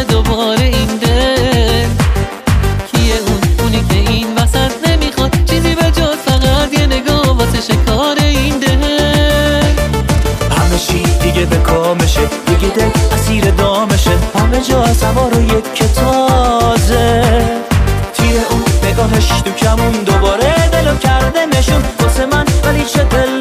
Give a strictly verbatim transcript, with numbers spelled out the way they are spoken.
میکنه دوباره این دل. کیه اون اونی که این وسط نمیخواد چیزی به جز فقط یه نگاه واسه شکار این دل. همه چی دیگه به کامشه، دیگه دل اسیر دامشه، همه جا سوار و یک تازه. تیه اون نگاهش تو کمون دوباره دلو کرده نشون واسه من، ولی چه دل